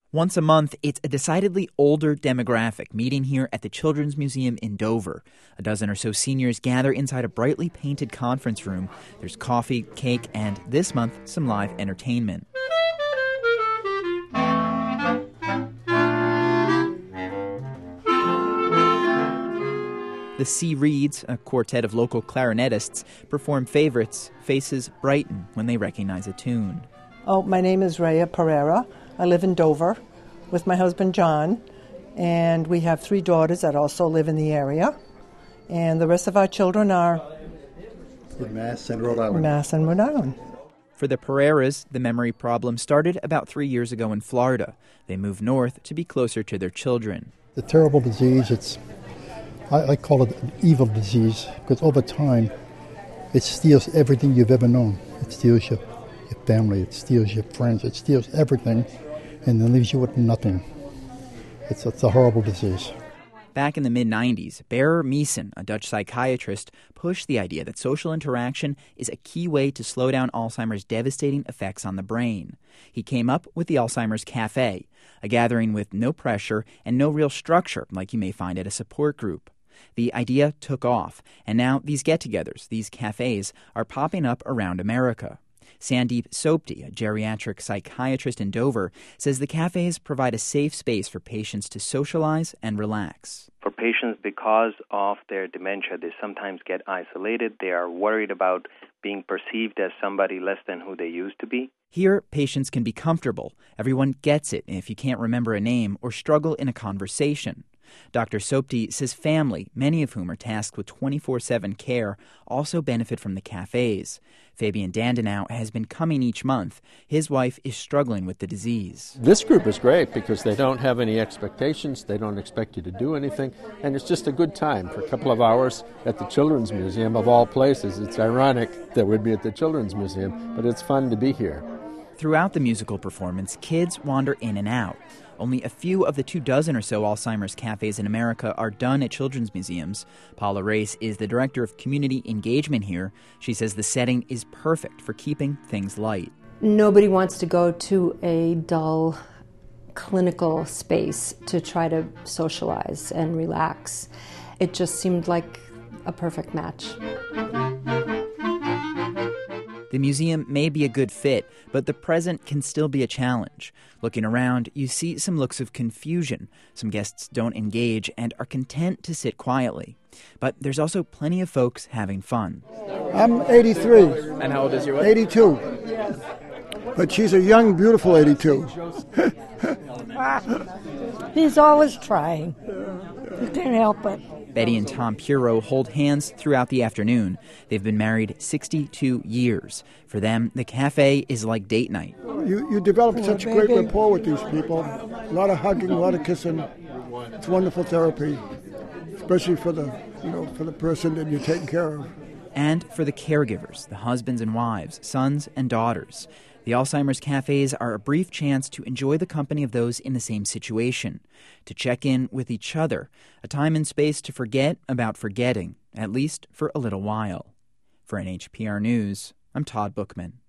Once a month, it's a decidedly older demographic meeting here at the Children's Museum in Dover. A dozen or so seniors gather inside a brightly painted conference room. There's coffee, cake, and this month, some live entertainment. The Sea Reeds, a quartet of local clarinetists, perform favorites. Faces brighten when they recognize a tune. Oh, my name is Rhea Pereira. I live in Dover with my husband John, and we have 3 daughters that also live in the area. And the rest of our children are in Mass and Rhode Island. Mass and Rhode Island. For the Pereiras, the memory problem started about 3 years ago in Florida. They moved north to be closer to their children. The terrible disease, I call it an evil disease, because over time it steals everything you've ever known. It steals your family, it steals your friends, it steals everything, and then leaves you with nothing. It's a horrible disease. Back in the mid-90s, Berer Meesen, a Dutch psychiatrist, pushed the idea that social interaction is a key way to slow down Alzheimer's devastating effects on the brain. He came up with the Alzheimer's Cafe, a gathering with no pressure and no real structure like you may find at a support group. The idea took off, and now these get-togethers, these cafes, are popping up around America. Sandeep Sopti, a geriatric psychiatrist in Dover, says the cafes provide a safe space for patients to socialize and relax. For patients, because of their dementia, they sometimes get isolated. They are worried about being perceived as somebody less than who they used to be. Here, patients can be comfortable. Everyone gets it if you can't remember a name or struggle in a conversation. Dr. Sopti says family, many of whom are tasked with 24/7 care, also benefit from the cafes. Fabian Dandenau has been coming each month. His wife is struggling with the disease. This group is great because they don't have any expectations. They don't expect you to do anything. And it's just a good time for a couple of hours at the Children's Museum, of all places. It's ironic that we'd be at the Children's Museum, but it's fun to be here. Throughout the musical performance, kids wander in and out. Only a few of the 24 or so Alzheimer's cafes in America are done at children's museums. Paula Race is the director of community engagement here. She says the setting is perfect for keeping things light. Nobody wants to go to a dull clinical space to try to socialize and relax. It just seemed like a perfect match. The museum may be a good fit, but the present can still be a challenge. Looking around, you see some looks of confusion. Some guests don't engage and are content to sit quietly. But there's also plenty of folks having fun. I'm 83. And how old is your wife? 82. But she's a young, beautiful 82. He's always trying. You can't help it. Betty and Tom Puro hold hands throughout the afternoon. They've been married 62 years. For them, the cafe is like date night. You develop such a great rapport with these people. A lot of hugging, a lot of kissing. It's wonderful therapy, especially for the person that you're taking care of. And for the caregivers, the husbands and wives, sons and daughters. The Alzheimer's cafes are a brief chance to enjoy the company of those in the same situation, to check in with each other, a time and space to forget about forgetting, at least for a little while. For NHPR News, I'm Todd Bookman.